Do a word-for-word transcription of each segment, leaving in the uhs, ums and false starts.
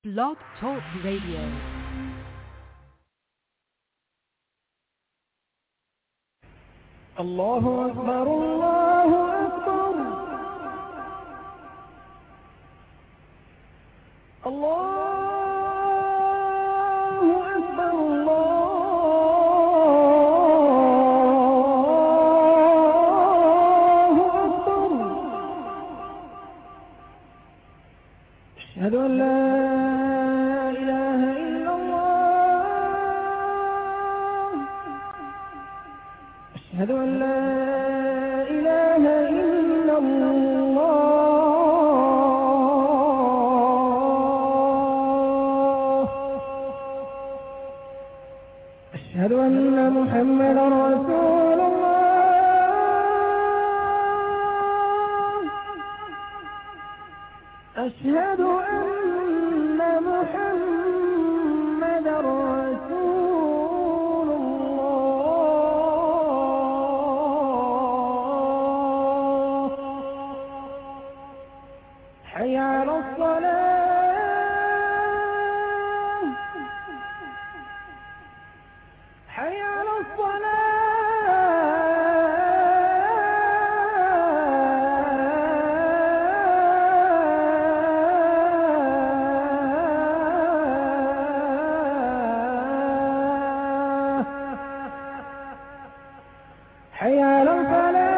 Blog Talk Radio. Allahu Akbar, Allahu Akbar. Allahu Akbar, Allahu Akbar. Ashhadu an la أشهد أن لا إله إلا الله أشهد أن محمدا رسول الله أشهد أن محمدا رسول حي على الصلاة حي على الصلاة حي على الفلاح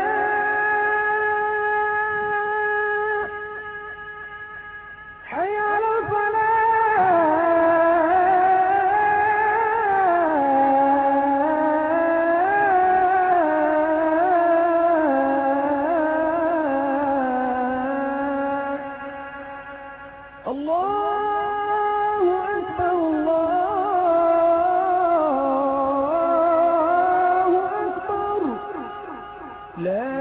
الله أكبر الله أكبر لا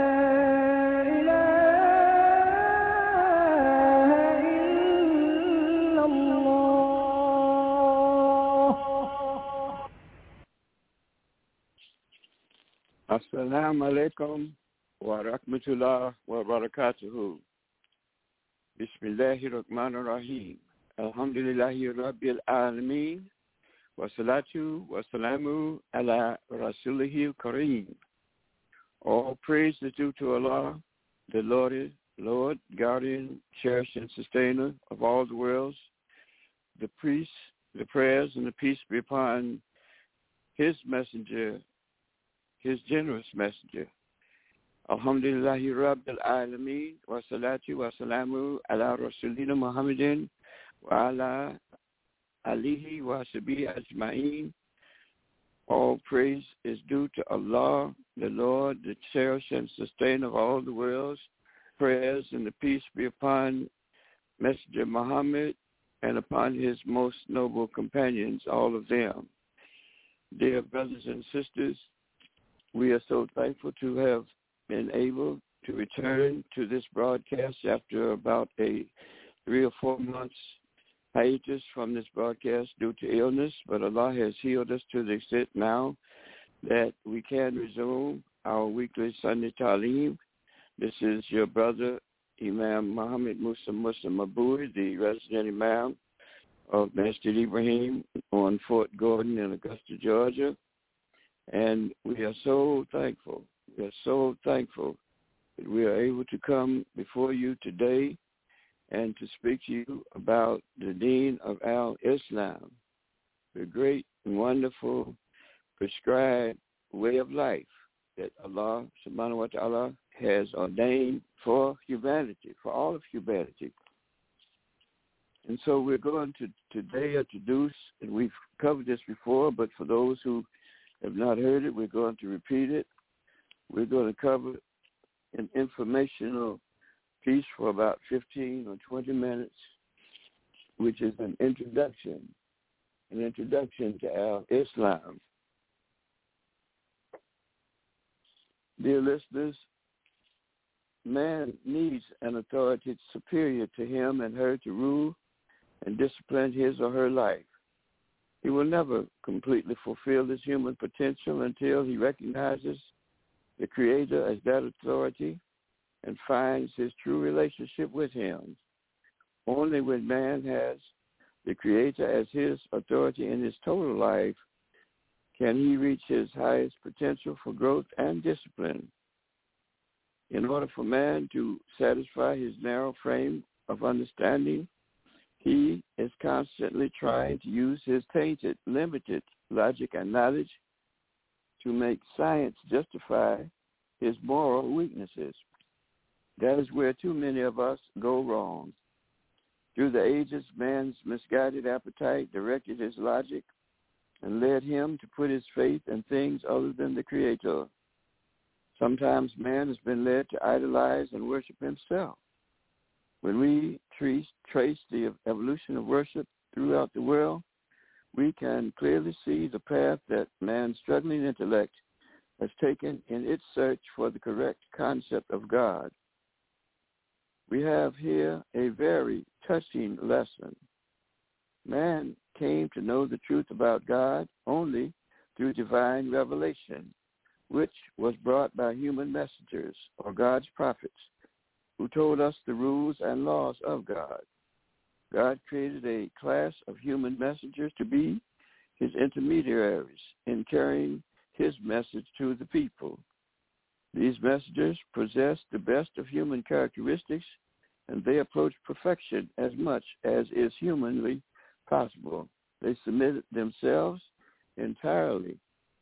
إله إلا الله. Assalamu alaikum wa rahmatullah wa barakatuhu. Bismillahir Rahmanir Rahim. Alhamdulillahi Rabbil Alameen. Wa salatu wa salamu ala Rasulihil Kareem. All praise is due to Allah, the Lord, Lord, guardian, cherisher, and sustainer of all the worlds. The peace, the prayers, and the peace be upon his messenger, his generous messenger. Alhamdulillahi Rabbil Alameen wa salatu wa salamu ala Rasulina Muhammadin wa ala alihi wa sahbihi ajma'in. All praise is due to Allah, the Lord, the cherisher and sustainer of all the worlds. Prayers and the peace be upon Messenger Muhammad and upon his most noble companions, all of them. Dear brothers and sisters, we are so thankful to have been able to return to this broadcast after about a three or four months hiatus from this broadcast due to illness, but Allah has healed us to the extent now that we can resume our weekly Sunday Taaleem. This is your brother, Imam Muhammad Musa Muslim Aboui, the resident Imam of Masjid Ibrahim on Fort Gordon in Augusta, Georgia. And we are so thankful, we are so thankful that we are able to come before you today and to speak to you about the Deen of Al-Islam, the great and wonderful prescribed way of life that Allah subhanahu wa ta'ala has ordained for humanity, for all of humanity. And so we're going to today introduce, and we've covered this before, but for those who have not heard it, we're going to repeat it. We're going to cover an informational piece for about fifteen or twenty minutes, which is an introduction, an introduction to Al-Islam. Dear listeners, man needs an authority superior to him and her to rule and discipline his or her life. He will never completely fulfill his human potential until he recognizes the Creator as that authority and finds his true relationship with him. Only when man has the Creator as his authority in his total life can he reach his highest potential for growth and discipline. In order for man to satisfy his narrow frame of understanding, he is constantly trying to use his tainted, limited logic and knowledge to make science justify his moral weaknesses. That is where too many of us go wrong. Through the ages, man's misguided appetite directed his logic and led him to put his faith in things other than the Creator. Sometimes man has been led to idolize and worship himself. When we trace, trace the evolution of worship throughout the world, we can clearly see the path that man's struggling intellect has taken in its search for the correct concept of God. We have here a very touching lesson. Man came to know the truth about God only through divine revelation, which was brought by human messengers or God's prophets, who told us the rules and laws of God. God created a class of human messengers to be his intermediaries in carrying his message to the people. These messengers possess the best of human characteristics, and they approach perfection as much as is humanly possible. They submitted themselves entirely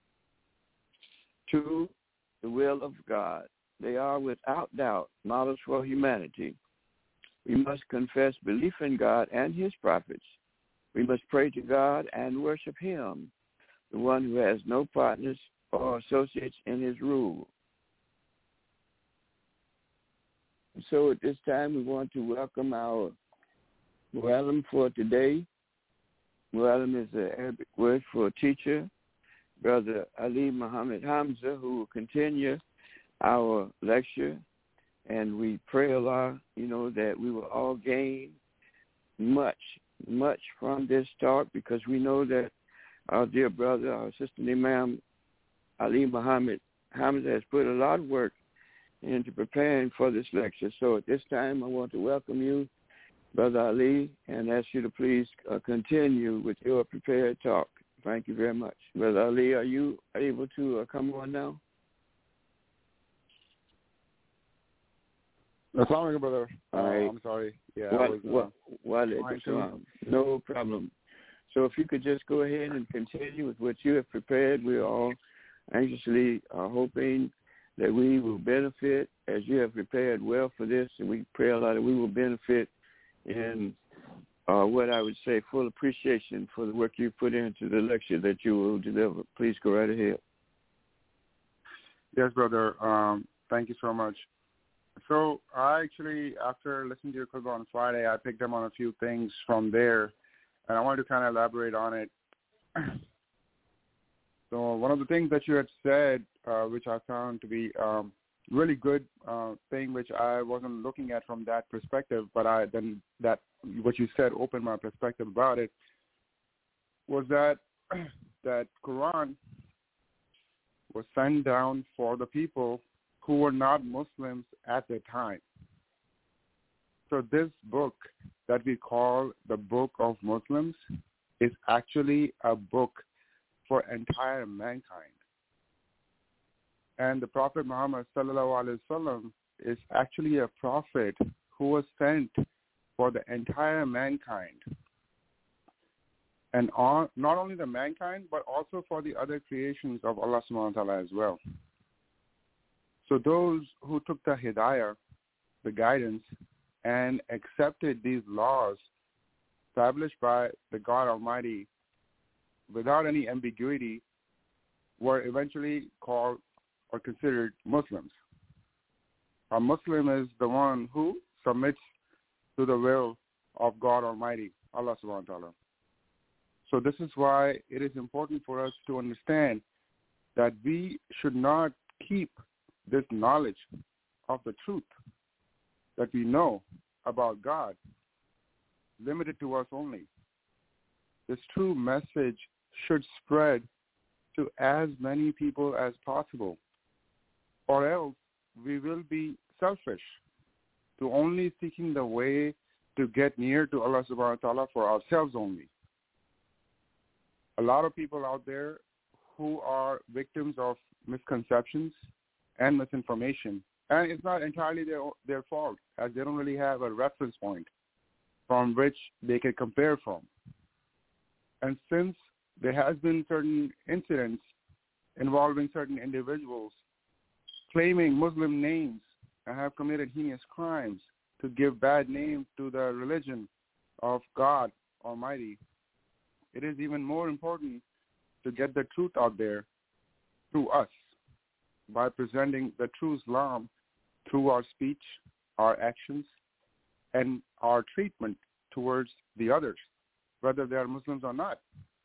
to the will of God. They are without doubt models for humanity. We must confess belief in God and his prophets. We must pray to God and worship him, the one who has no partners or associates in his rule. And so at this time we want to welcome our Muallim for today. Muallim is the Arabic word for teacher, Brother Ali Muhammad Hamza, who will continue our lecture. And we pray Allah, you know, that we will all gain much, much from this talk, because we know that our dear brother, our assistant Imam Ali Muhammad Hamza, has put a lot of work into preparing for this lecture. So at this time, I want to welcome you, Brother Ali, and ask you to please uh, continue with your prepared talk. Thank you very much. Brother Ali, are you able to uh, come on now? Assalamu alaikum, brother. Uh, All right. I'm sorry. Yeah, Wa- I was, uh, wa- wa- no problem. So if you could just go ahead and continue with what you have prepared, we're all anxiously uh, hoping that we will benefit as you have prepared well for this, and we pray a lot that we will benefit in uh, what I would say full appreciation for the work you put into the lecture that you will deliver. Please go right ahead. Yes, brother. Um, thank you so much. So I actually, after listening to your khutbah on Friday, I picked up on a few things from there, and I wanted to kind of elaborate on it. So one of the things that you had said, uh, which I found to be um, really good uh, thing, which I wasn't looking at from that perspective, but I then that what you said opened my perspective about it, was that that Quran was sent down for the people who were not Muslims at the time. So this book that we call the Book of Muslims is actually a book for entire mankind. And the Prophet Muhammad sallallahu alaihi wasallam is actually a prophet who was sent for the entire mankind. And on, not only the mankind, but also for the other creations of Allah subhanahu wa ta'ala as well. So those who took the hidayah, the guidance, and accepted these laws established by the God Almighty without any ambiguity were eventually called or considered Muslims. A Muslim is the one who submits to the will of God Almighty, Allah subhanahu wa ta'ala. So this is why it is important for us to understand that we should not keep this knowledge of the truth that we know about God limited to us only. This true message should spread to as many people as possible, or else we will be selfish to only seeking the way to get near to Allah subhanahu wa ta'ala for ourselves only. A lot of people out there who are victims of misconceptions and misinformation, and it's not entirely their their fault, as they don't really have a reference point from which they can compare from. And since there has been certain incidents involving certain individuals claiming Muslim names and have committed heinous crimes to give bad names to the religion of God Almighty, it is even more important to get the truth out there through us by presenting the true Islam through our speech, our actions, and our treatment towards the others, whether they are Muslims or not.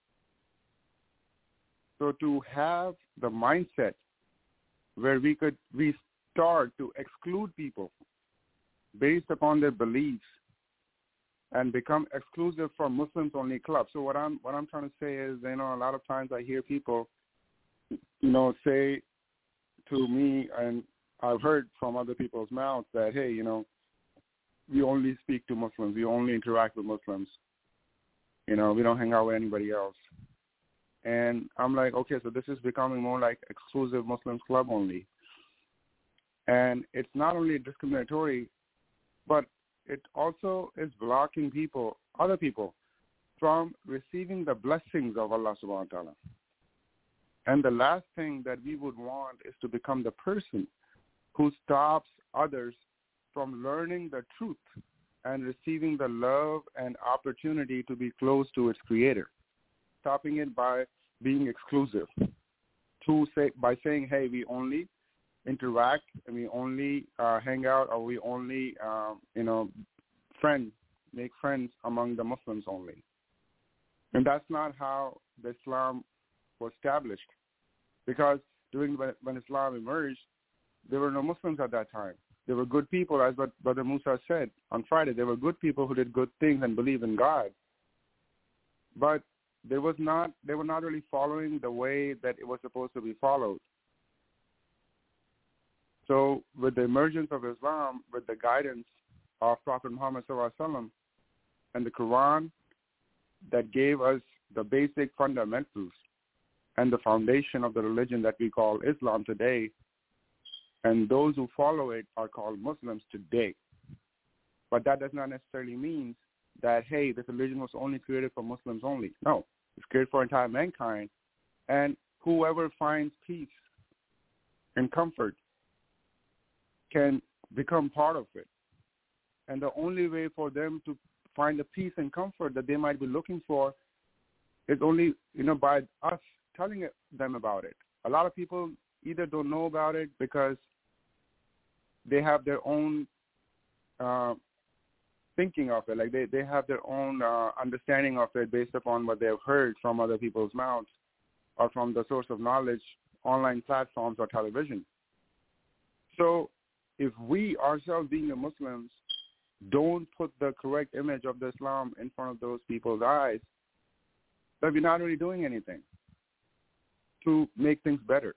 So to have the mindset where we could we start to exclude people based upon their beliefs and become exclusive from Muslims-only clubs. So what I'm what I'm trying to say is, you know, a lot of times I hear people, you know, say to me, and I've heard from other people's mouths that, hey, you know, we only speak to Muslims, we only interact with Muslims. You know, we don't hang out with anybody else. And I'm like, okay, so this is becoming more like exclusive Muslims club only. And it's not only discriminatory, but it also is blocking people, other people, from receiving the blessings of Allah subhanahu wa ta'ala. And the last thing that we would want is to become the person who stops others from learning the truth and receiving the love and opportunity to be close to its creator, stopping it by being exclusive, to say by saying, hey, we only interact and we only uh, hang out, or we only, um, you know, friends, make friends among the Muslims only. And that's not how the Islam was established, because during when Islam emerged, there were no Muslims at that time. There were good people, as what Brother Musa said on Friday. There were good people who did good things and believed in God. But there was not, they were not really following the way that it was supposed to be followed. So with the emergence of Islam, with the guidance of Prophet Muhammad sallallahu alaihi wasallam and the Quran that gave us the basic fundamentals and the foundation of the religion that we call Islam today, and those who follow it are called Muslims today. But that does not necessarily mean that, hey, this religion was only created for Muslims only. No, it's created for entire mankind. And whoever finds peace and comfort can become part of it. And the only way for them to find the peace and comfort that they might be looking for is only, you know, by us telling them about it. A lot of people either don't know about it because they have their own uh, thinking of it, like they, they have their own uh, understanding of it based upon what they've heard from other people's mouths or from the source of knowledge, online platforms or television. So if we ourselves, being the Muslims, don't put the correct image of the Islam in front of those people's eyes, then we're not really doing anything to make things better.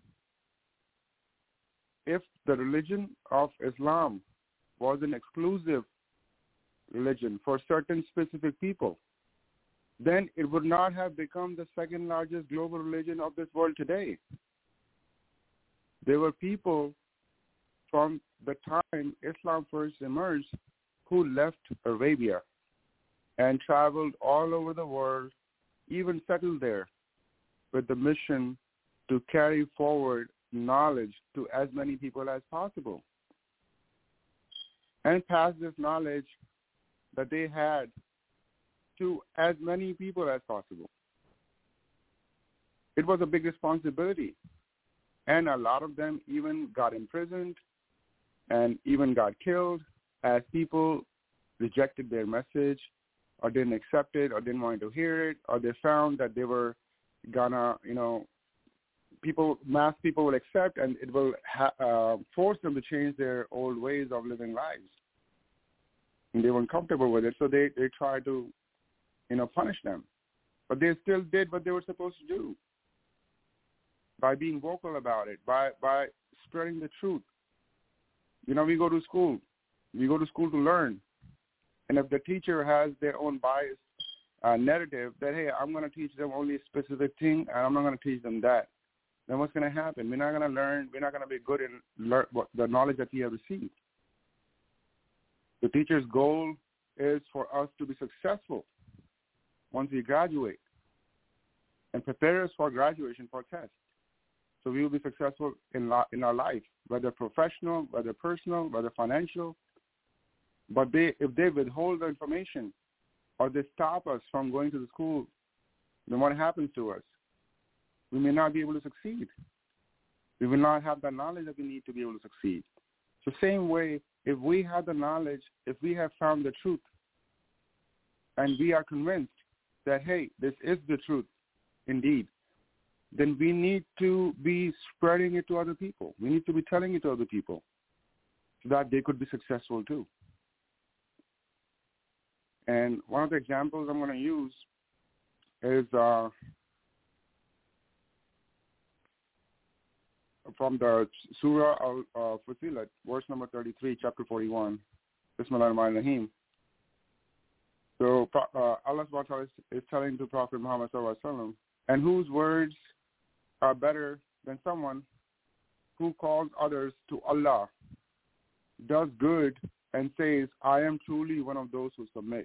If the religion of Islam was an exclusive religion for certain specific people, then it would not have become the second largest global religion of this world today. There were people from the time Islam first emerged who left Arabia and traveled all over the world, even settled there with the mission to carry forward knowledge to as many people as possible and pass this knowledge that they had to as many people as possible. It was a big responsibility, and a lot of them even got imprisoned and even got killed as people rejected their message or didn't accept it or didn't want to hear it, or they found that they were gonna, you know, people, mass people will accept, and it will ha- uh, force them to change their old ways of living lives. And they weren't comfortable with it, so they, they tried to, you know, punish them. But they still did what they were supposed to do by being vocal about it, by, by spreading the truth. You know, we go to school. We go to school to learn. And if the teacher has their own bias uh, narrative that, hey, I'm going to teach them only a specific thing and I'm not going to teach them that, then what's going to happen? We're not going to learn, we're not going to be good in learn what, the knowledge that we have received. The teacher's goal is for us to be successful once we graduate and prepare us for graduation for tests. So we will be successful in, la- in our life, whether professional, whether personal, whether financial. But they, if they withhold the information or they stop us from going to the school, then what happens to us? We may not be able to succeed. We will not have the knowledge that we need to be able to succeed. So same way, if we have the knowledge, if we have found the truth, and we are convinced that, hey, this is the truth indeed, then we need to be spreading it to other people. We need to be telling it to other people so that they could be successful too. And one of the examples I'm going to use is uh, from the Surah Al-Fusilat, verse number thirty-three, chapter forty-one. Bismillahir Rahmanir Rahim. So uh, Allah subhanahu wa ta'ala is telling the Prophet Muhammad sallallahu alaihi wasallam, and whose words are better than someone who calls others to Allah, does good, and says, I am truly one of those who submit.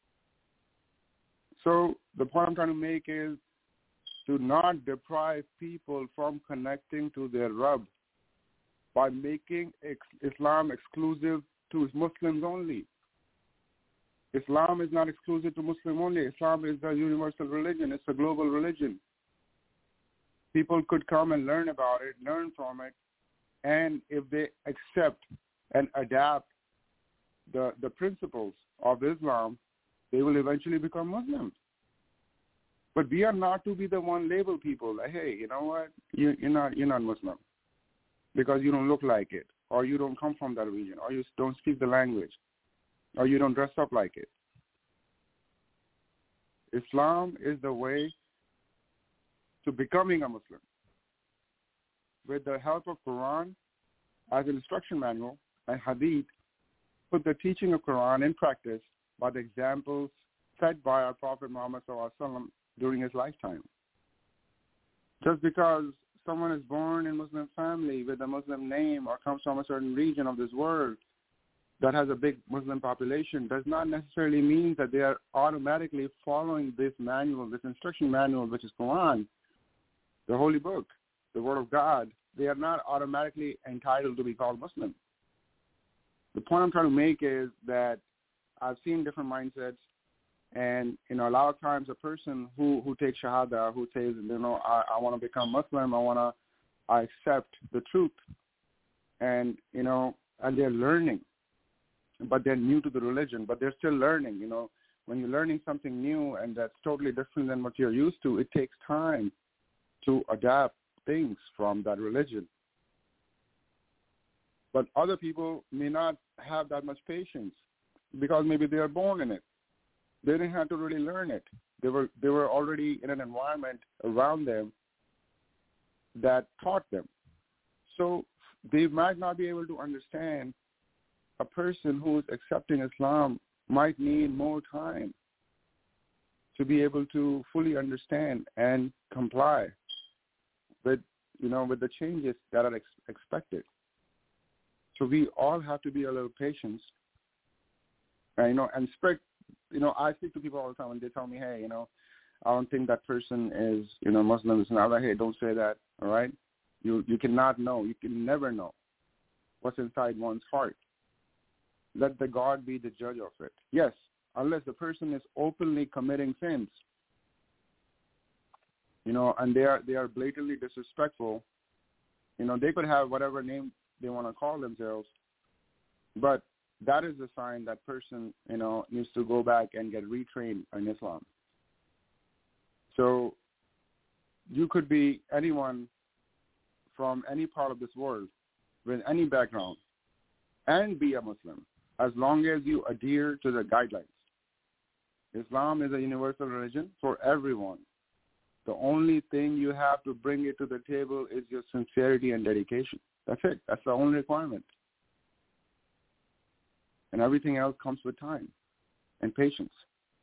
So the point I'm trying to make is to not deprive people from connecting to their Rabb by making ex- Islam exclusive to Muslims only. Islam is not exclusive to Muslim only. Islam is a universal religion. It's a global religion. People could come and learn about it, learn from it, and if they accept and adapt the, the principles of Islam, they will eventually become Muslims. But we are not to be the one label people like, hey, you know what, you, you're not you're not Muslim because you don't look like it, or you don't come from that region, or you don't speak the language, or you don't dress up like it. Islam is the way to becoming a Muslim. With the help of Quran as an instruction manual and Hadith, put the teaching of Quran in practice by the examples set by our Prophet Muhammad sallallahu alaihi wasallam during his lifetime. Just because someone is born in a Muslim family with a Muslim name or comes from a certain region of this world that has a big Muslim population does not necessarily mean that they are automatically following this manual, this instruction manual, which is Quran, the holy book, the Word of God. They are not automatically entitled to be called Muslim. The point I'm trying to make is that I've seen different mindsets, and you know, a lot of times a person who, who takes Shahada, who says, you know, I, I want to become Muslim, I want to, I accept the truth, and you know, and they're learning, but they're new to the religion, but they're still learning. You know, when you're learning something new and that's totally different than what you're used to, it takes time to adapt things from that religion. But other people may not have that much patience because maybe they are born in it. They didn't have to really learn it. They were they were already in an environment around them that taught them. So they might not be able to understand. A person who is accepting Islam might need more time to be able to fully understand and comply with, you know, with the changes that are ex- expected. So we all have to be a little patient, and, you know, and spread. You know, I speak to people all the time, and they tell me, hey, you know, I don't think that person is, you know, Muslim. And I'm like, hey, don't say that. All right, you you cannot know. You can never know what's inside one's heart. Let the God be the judge of it. Yes, unless the person is openly committing sins, you know, and they are they are blatantly disrespectful. You know, they could have whatever name they want to call themselves, but that is a sign that person, you know, needs to go back and get retrained in Islam. So you could be anyone from any part of this world with any background and be a Muslim as long as you adhere to the guidelines. Islam is a universal religion for everyone. The only thing you have to bring it to the table is your sincerity and dedication. That's it. That's the only requirement. And everything else comes with time. and patience.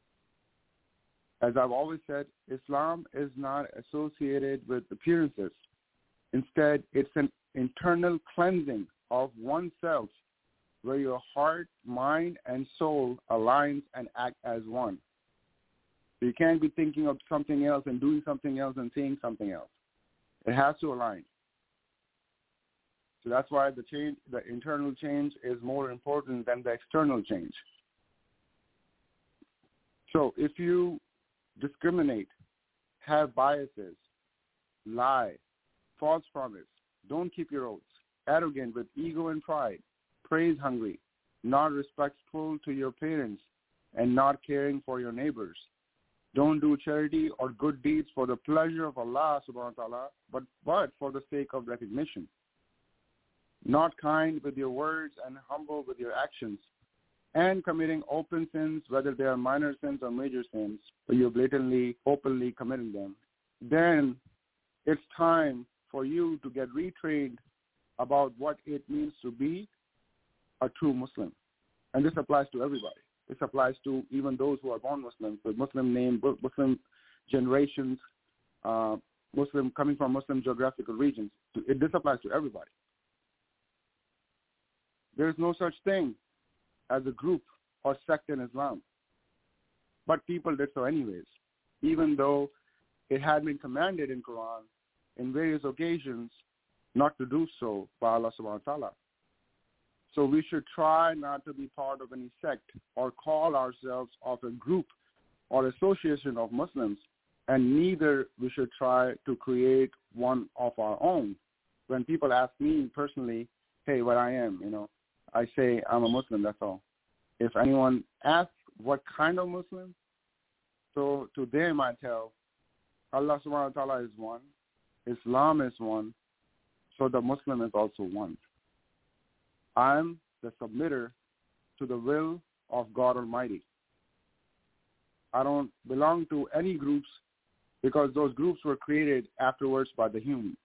As I've always said, Islam is not associated with appearances. Instead, it's an internal cleansing of oneself where your heart, mind, and soul aligns and act as one. You can't be thinking of something else and doing something else and saying something else. It has to align. So that's why the change, the internal change is more important than the external change. So if you discriminate, have biases, lie, false promise, don't keep your oaths, arrogant with ego and pride, praise hungry, not respectful to your parents, and not caring for your neighbors. Don't do charity or good deeds for the pleasure of Allah subhanahu wa ta'ala, but, but for the sake of recognition. Not kind with your words and humble with your actions, and committing open sins, whether they are minor sins or major sins, or you're blatantly, openly committing them, then it's time for you to get retrained about what it means to be a true Muslim. And this applies to everybody. This applies to even those who are born Muslims, with Muslim name, Muslim generations, uh, Muslim coming from Muslim geographical regions. It, this applies to everybody. There is no such thing as a group or sect in Islam. But people did so anyways, even though it had been commanded in Quran in various occasions not to do so by Allah subhanahu wa ta'ala. So we should try not to be part of any sect or call ourselves of a group or association of Muslims, and neither we should try to create one of our own. When people ask me personally, hey, what I am, you know, I say I'm a Muslim, that's all. If anyone asks what kind of Muslim, so to them I tell, Allah subhanahu wa ta'ala is one, Islam is one, so the Muslim is also one. I'm the submitter to the will of God Almighty. I don't belong to any groups because those groups were created afterwards by the human.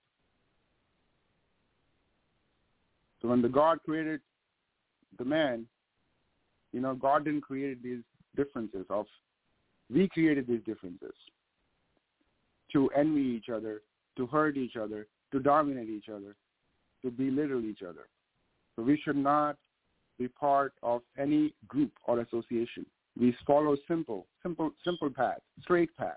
So when the God created the man, you know, God didn't create these differences of, we created these differences to envy each other, to hurt each other, to dominate each other, to belittle each other. So we should not be part of any group or association. We follow simple, simple, simple path, straight path.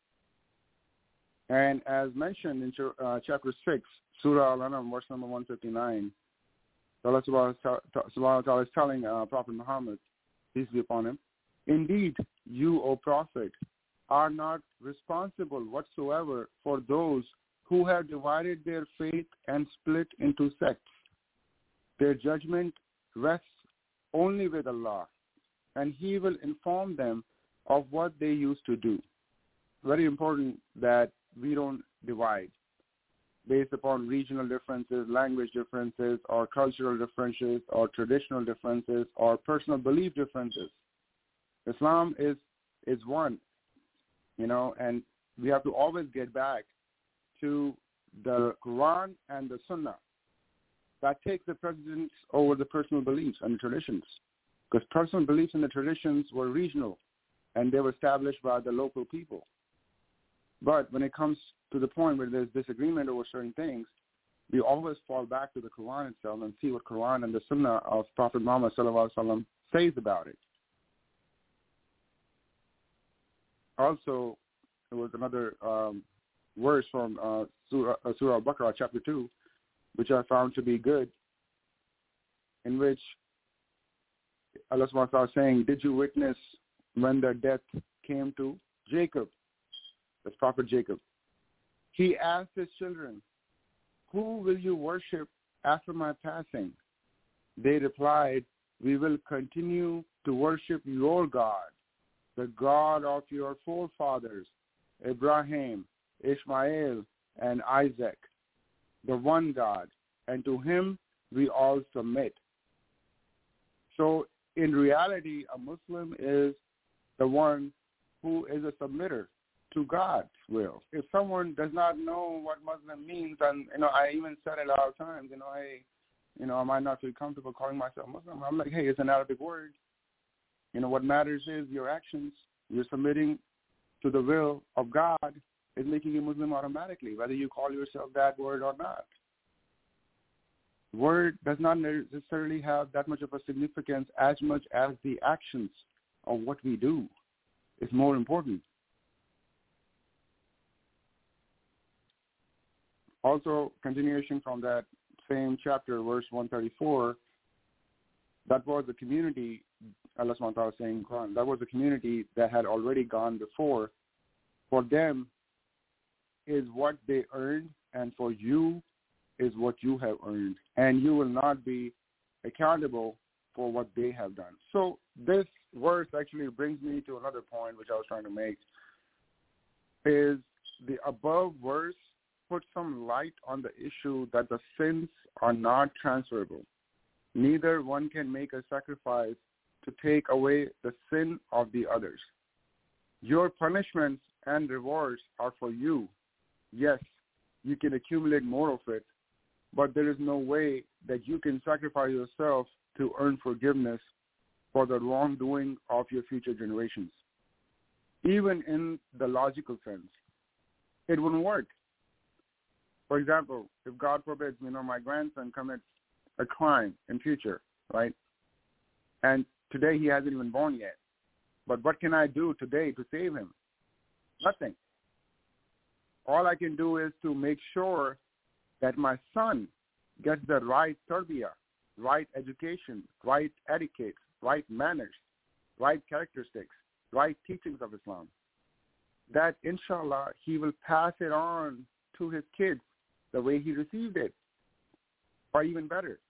And as mentioned in uh, chapter six, Surah Al-An'am, verse number one fifty-nine, Allah subhanahu wa ta'ala is telling uh, Prophet Muhammad, peace be upon him, indeed, you, O Prophet, are not responsible whatsoever for those who have divided their faith and split into sects. Their judgment rests only with Allah, and He will inform them of what they used to do. Very important that we don't divide based upon regional differences, language differences, or cultural differences, or traditional differences, or personal belief differences. Islam is is one, you know, and we have to always get back to the Quran and the Sunnah. That takes the precedence over the personal beliefs and the traditions, because personal beliefs and the traditions were regional, and they were established by the local people. But when it comes to the point where there's disagreement over certain things, we always fall back to the Quran itself and see what Quran and the Sunnah of Prophet Muhammad sallallahu alaihi wasallam says about it. Also, there was another um, verse from uh, Surah, uh, Surah Al-Baqarah, chapter two, which I found to be good, in which Allah subhanahu wa ta'ala is saying, did you witness when the death came to Jacob? That's Prophet Jacob. He asked his children, who will you worship after my passing? They replied, we will continue to worship your God, the God of your forefathers, Abraham, Ishmael, and Isaac, the one God, and to him we all submit. So in reality, a Muslim is the one who is a submitter to God's will. If someone does not know what Muslim means, and you know, I even said it a lot of times, you know, hey, you know, I might not feel comfortable calling myself Muslim. I'm like, hey, it's an Arabic word. You know, what matters is your actions. You're submitting to the will of God is making you Muslim automatically, whether you call yourself that word or not. Word does not necessarily have that much of a significance as much as the actions of what we do is more important. Also, continuation from that same chapter, verse one thirty-four, that was the community, Allah subhanahu wa ta'ala saying in Quran, that was the community that had already gone before. For them is what they earned, and for you is what you have earned, and you will not be accountable for what they have done. So this verse actually brings me to another point which I was trying to make, is the above verse put some light on the issue that the sins are not transferable. Neither one can make a sacrifice to take away the sin of the others. Your punishments and rewards are for you. Yes, you can accumulate more of it, but there is no way that you can sacrifice yourself to earn forgiveness for the wrongdoing of your future generations. Even in the logical sense, it wouldn't work. For example, if God forbids, you know, my grandson commits a crime in future, right? And today he hasn't even born yet. But what can I do today to save him? Nothing. All I can do is to make sure that my son gets the right tarbiyah, right education, right etiquette, right manners, right characteristics, right teachings of Islam. That, inshallah, he will pass it on to his kids the way he received it, or even better,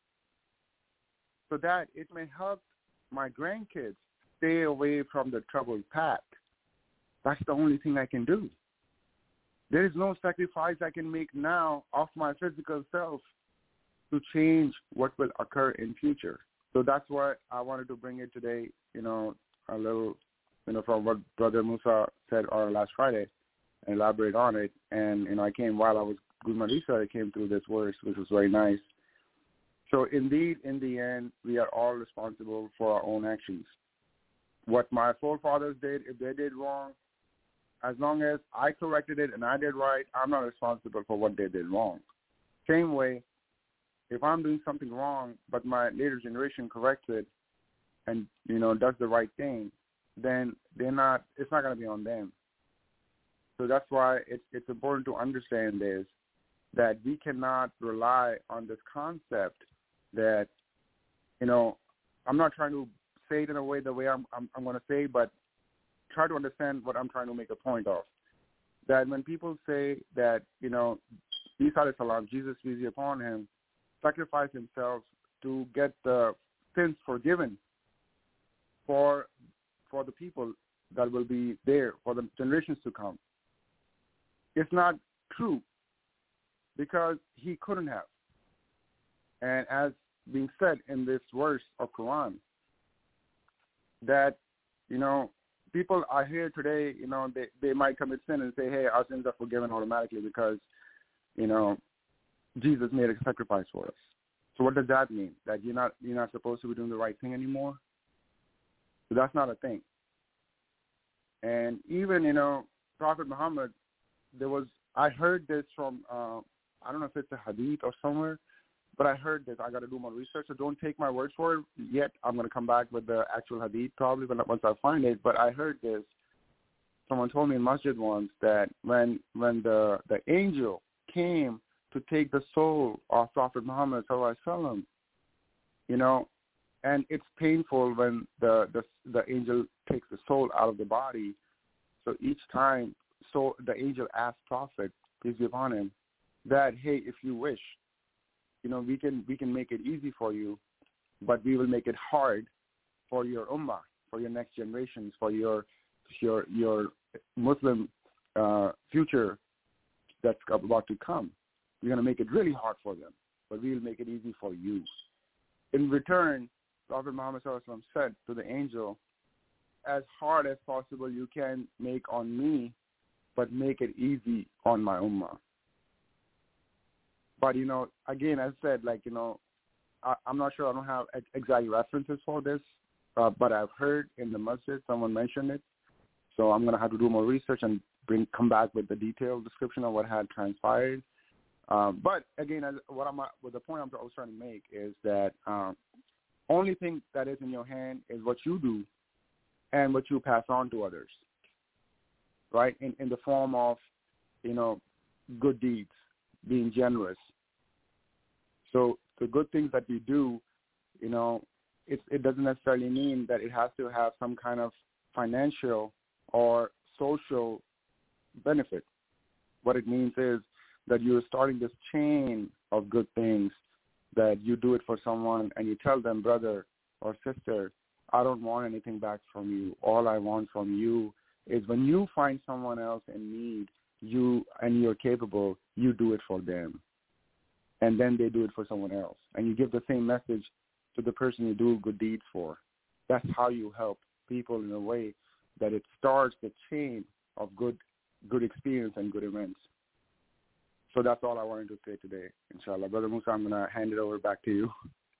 so that it may help my grandkids stay away from the troubled path. That's the only thing I can do. There is no sacrifice I can make now of my physical self to change what will occur in future. So that's why I wanted to bring it today, you know, a little, you know, from what Brother Musa said on last Friday, and elaborate on it. And, you know, I came while I was good Marisa, I came through this verse, which was very nice. So indeed, in the end, we are all responsible for our own actions. What my forefathers did, if they did wrong, as long as I corrected it and I did right, I'm not responsible for what they did wrong. Same way, if I'm doing something wrong, but my later generation corrects it and, you know, does the right thing, then they're not, it's not going to be on them. So that's why it's, it's important to understand this, that we cannot rely on this concept that, you know, I'm not trying to say it in a way the way I'm, I'm, I'm going to say, but try to understand what I'm trying to make a point of. That when people say that, you know, Isa alayhi salam, Jesus peace be upon him, sacrificed himself to get the sins forgiven for for the people that will be there, for the generations to come. It's not true, because he couldn't have. And as being said in this verse of Quran, that, you know, people are here today, you know, they, they might commit sin and say, hey, our sins are forgiven automatically because, you know, Jesus made a sacrifice for us. So what does that mean? That you're not you're not supposed to be doing the right thing anymore? So that's not a thing. And even, you know, Prophet Muhammad, there was, I heard this from, uh, I don't know if it's a hadith or somewhere, but I heard this. I got to do more research, so don't take my word for it yet. I'm going to come back with the actual hadith probably when, once I find it. But I heard this. Someone told me in masjid once that when when the, the angel came to take the soul of Prophet Muhammad sallallahu alaihi wasallam, you know, and it's painful when the, the the angel takes the soul out of the body. So each time, so the angel asked Prophet, peace be upon him, that, hey, if you wish, you know, we can we can make it easy for you, but we will make it hard for your ummah, for your next generations, for your your your Muslim uh, future that's about to come. We're going to make it really hard for them, but we will make it easy for you. In return, Prophet Muhammad sallallahu alaihi wasallam said to the angel, as hard as possible you can make on me, but make it easy on my ummah. But, you know, again, as I said, like, you know, I, I'm not sure, I don't have exact references for this uh, but I've heard in the masjid someone mentioned it. So I'm going to have to do more research and bring come back with the detailed description of what had transpired. Um, but again, as, what I'm what the point I'm, I was trying to make is that um, only thing that is in your hand is what you do and what you pass on to others, right? In in the form of, you know, good deeds, being generous. So the good things that we do, you know, it it doesn't necessarily mean that it has to have some kind of financial or social benefit. What it means is that you're starting this chain of good things, that you do it for someone and you tell them, brother or sister, I don't want anything back from you. All I want from you is when you find someone else in need, you and you're capable, you do it for them. And then they do it for someone else. And you give the same message to the person you do good deeds for. That's how you help people in a way that it starts the chain of good good experience and good events. So that's all I wanted to say today, inshallah. Brother Musa, I'm going to hand it over back to you.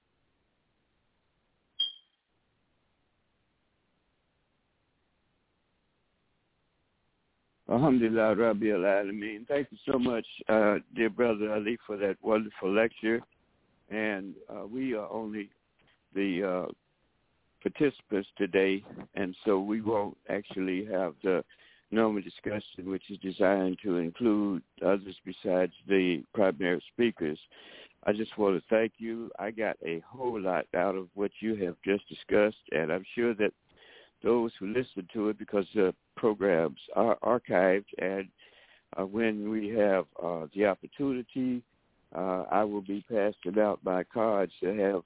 Alhamdulillah, Rabbi al-Alameen. Thank you so much, uh, dear Brother Ali, for that wonderful lecture. And uh, we are only the uh, participants today, and so we won't actually have the normal discussion, which is designed to include others besides the primary speakers. I just want to thank you. I got a whole lot out of what you have just discussed, and I'm sure that those who listen to it, because the programs are archived, and uh, when we have uh, the opportunity, uh, I will be passing out my cards to have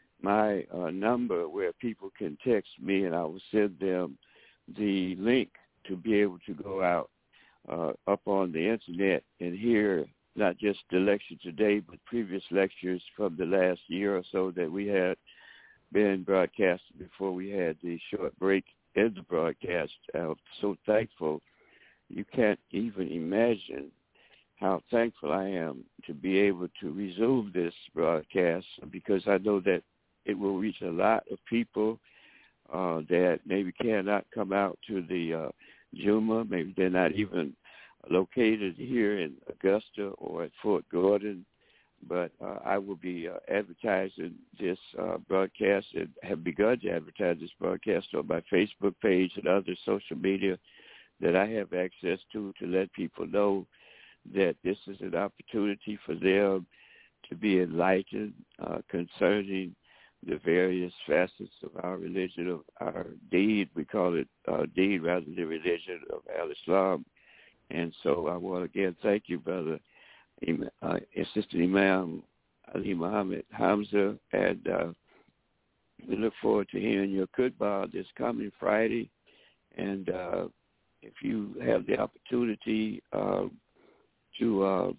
my uh, number where people can text me, and I will send them the link to be able to go out uh, up on the internet and hear not just the lecture today, but previous lectures from the last year or so that we had been broadcasted before we had the short break in the broadcast. I'm so thankful. You can't even imagine how thankful I am to be able to resume this broadcast, because I know that it will reach a lot of people uh, that maybe cannot come out to the uh, Juma. Maybe they're not even located here in Augusta or at Fort Gordon. But uh, I will be uh, advertising this uh, broadcast and have begun to advertise this broadcast on my Facebook page and other social media that I have access to, to let people know that this is an opportunity for them to be enlightened uh, concerning the various facets of our religion, of our deed. We call it uh, deed rather than religion of Al-Islam. And so I want to again thank you, Brother uh, Assistant Imam Ali Muhammad Hamza, and uh, we look forward to hearing your khutbah this coming Friday. And uh, if you have the opportunity uh, to uh,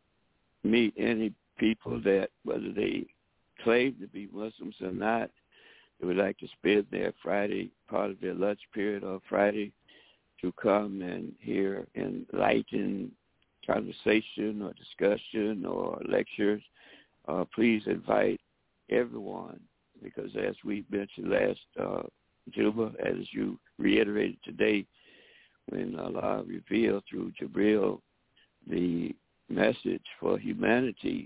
meet any people that, whether they claim to be Muslims or not, they would like to spend their Friday, part of their lunch period on Friday, to come and hear enlightened conversation or discussion or lectures, uh, please invite everyone, because as we mentioned last uh, Juma, as you reiterated today, when Allah revealed through Jibril the message for humanity,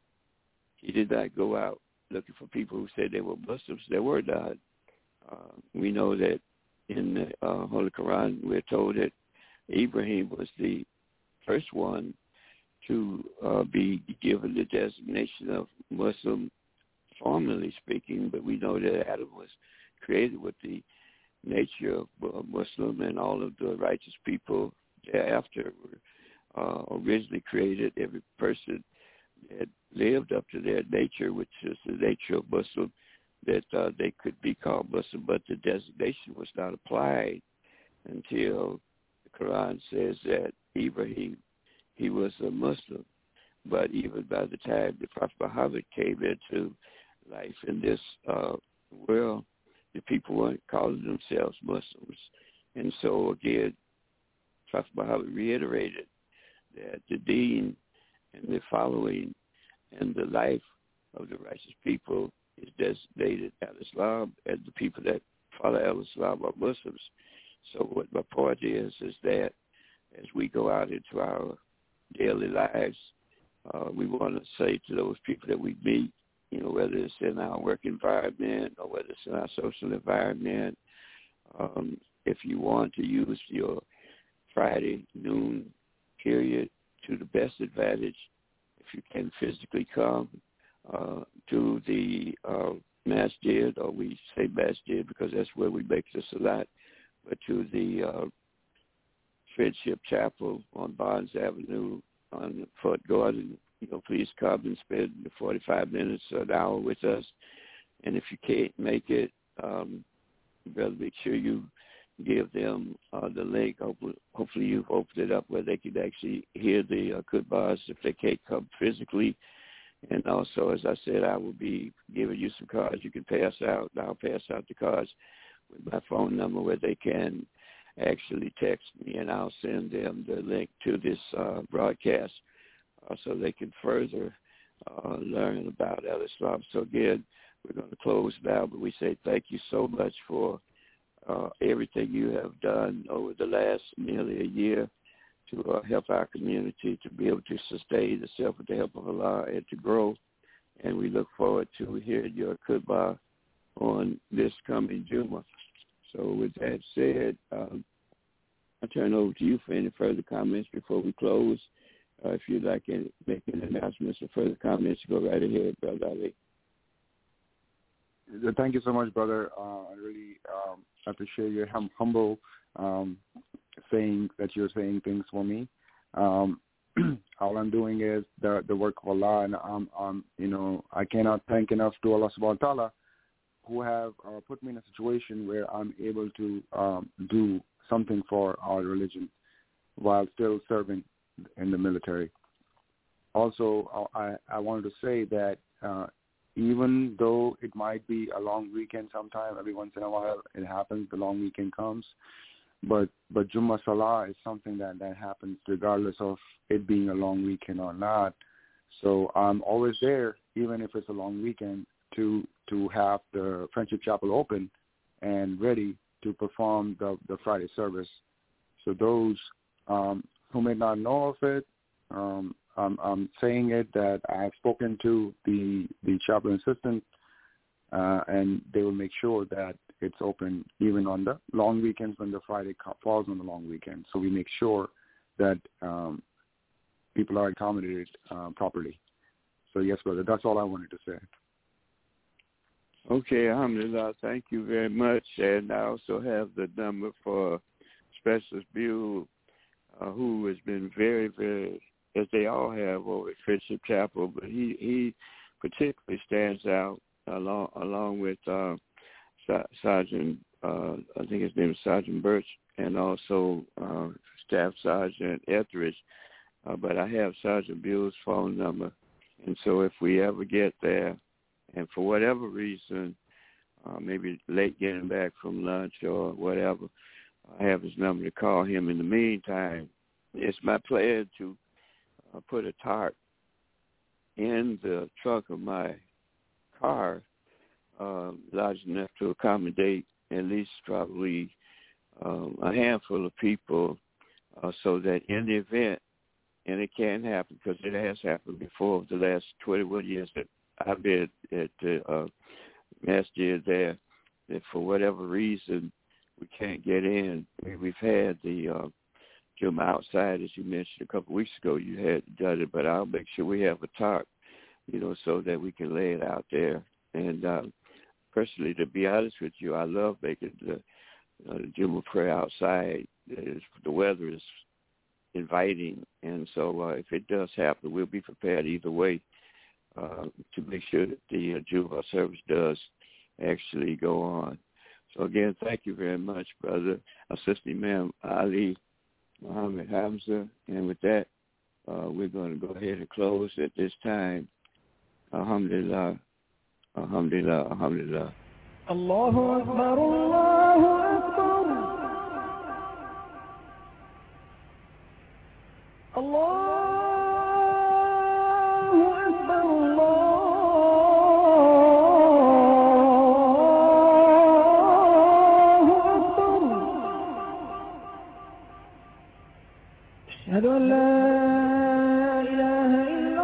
he did not go out looking for people who said they were Muslims. They were not. Uh, we know that in the uh, Holy Quran, we're told that Ibrahim was the first one to uh, be given the designation of Muslim, formally speaking, but we know that Adam was created with the nature of uh, Muslim, and all of the righteous people thereafter were uh, originally created. Every person that lived up to their nature, which is the nature of Muslim, that uh, they could be called Muslim, but the designation was not applied until the Quran says that Ibrahim, he was a Muslim. But even by the time the Prophet Muhammad came into life in this uh, world, the people weren't calling themselves Muslims. And so again, Prophet Muhammad reiterated that the deen and the following and the life of the righteous people is designated al-Islam, and the people that follow al-Islam are Muslims. So what my point is, is that as we go out into our daily lives, uh, we want to say to those people that we meet, you know, whether it's in our work environment or whether it's in our social environment, um, if you want to use your Friday noon period to the best advantage, if you can physically come uh, to the uh, masjid, or we say masjid because that's where we make the salat, but to the uh, Friendship Chapel on Barnes Avenue on Fort Gordon, you know, please come and spend forty-five minutes or an hour with us. And if you can't make it, um, you better make sure you give them uh, the link. Hopefully, hopefully you've opened it up where they can actually hear the uh, khutbahs if they can't come physically. And also, as I said, I will be giving you some cards you can pass out. I'll pass out the cards with my phone number where they can actually text me, and I'll send them the link to this uh, broadcast uh, so they can further uh, learn about al-Islam. So again, we're going to close now, but we say thank you so much for uh, everything you have done over the last nearly a year to uh, help our community to be able to sustain itself with the help of Allah and to grow. And we look forward to hearing your khutbah on this coming Jummah. So with that said, um, I'll turn over to you for any further comments before we close. Uh, if you'd like to make any announcements or further comments, go right ahead, Brother Ali. Thank you so much, brother. Uh, I really um, appreciate your hum- humble um, saying that you're saying things for me. Um, all I'm doing is the the work of Allah, and um, um, you know, I cannot thank enough to Allah subhanahu wa ta'ala, who have uh, put me in a situation where I'm able to um, do something for our religion while still serving in the military. Also, I, I wanted to say that uh, even though it might be a long weekend sometime, every once in a while it happens, the long weekend comes, but but Jummah Salah is something that, that happens regardless of it being a long weekend or not. So I'm always there, even if it's a long weekend, to to have the Friendship Chapel open and ready to perform the, the Friday service. So those um, who may not know of it, um, I'm, I'm saying it that I have spoken to the the chaplain assistant, uh, and they will make sure that it's open even on the long weekends when the Friday falls on the long weekend. So we make sure that um, people are accommodated uh, properly. So yes, brother, that's all I wanted to say. Okay, alhamdulillah, thank you very much. And I also have the number for Specialist Buell, uh, who has been very, very, as they all have over at Friendship Chapel, but he, he particularly stands out along along with uh, Sergeant, uh, I think his name is Sergeant Birch, and also uh, Staff Sergeant Etheridge. Uh, but I have Sergeant Buell's phone number, and so if we ever get there, and for whatever reason, uh, maybe late getting back from lunch or whatever, I have his number to call him. In the meantime, it's my plan to uh, put a tarp in the trunk of my car, uh, large enough to accommodate at least probably um, a handful of people, uh, so that in the event, and it can happen because it has happened before the last twenty-one years that I've been at the uh, masjid there, that for whatever reason we can't get in. We've had the uh, Jummah outside, as you mentioned a couple of weeks ago. You had done it, but I'll make sure we have a tarp, you know, so that we can lay it out there. And uh, personally, to be honest with you, I love making the, uh, the Jummah prayer outside. It's, the weather is inviting, and so uh, if it does happen, we'll be prepared either way. Uh, to make sure that the uh, Jummah service does actually go on. So again, thank you very much, brother. Assistant Imam Ali Muhammad Hamza. And with that, uh, we're going to go ahead and close at this time. Alhamdulillah, alhamdulillah, alhamdulillah. Allahu Akbar, Allahu Akbar. Allah. الله أشهد أن لا إله إلا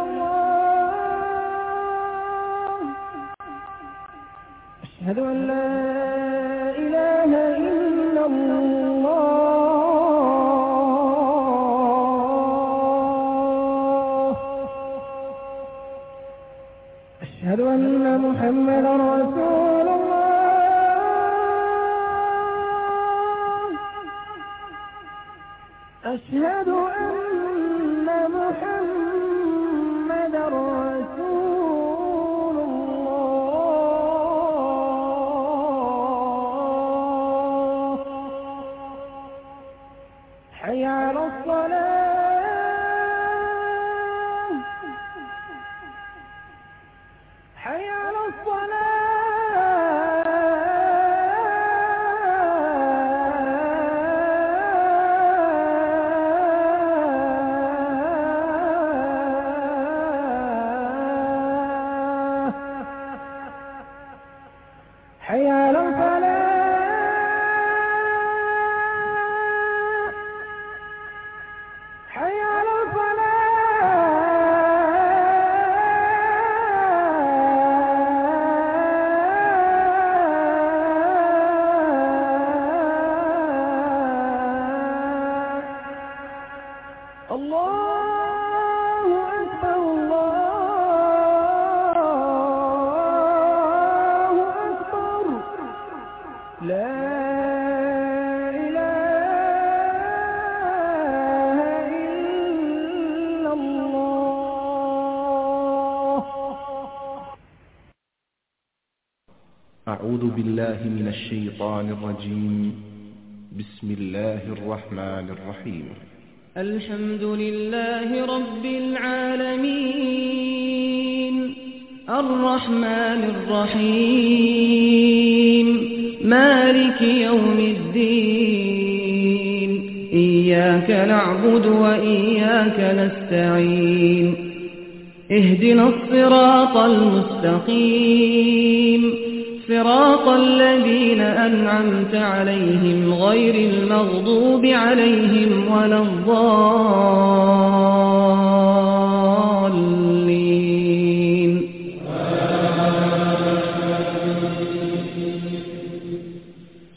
الله أشهد أن لا إله إلا الله أشهد أن محمدا رسول الله أشهد أن محمدا رسول الله حي على الصلاة حي على حي على الفلاح حي على الفلاح الله أكبر الله أكبر لا إله إلا الله. أعوذ بالله من الشيطان الرجيم. بسم الله الرحمن الرحيم. الحمد لله رب العالمين الرحمن الرحيم مالك يوم الدين إياك نعبد وإياك نستعين اهدنا الصراط المستقيم صراط الذين أنعمت عليهم غير المغضوب عليهم ولا الضالين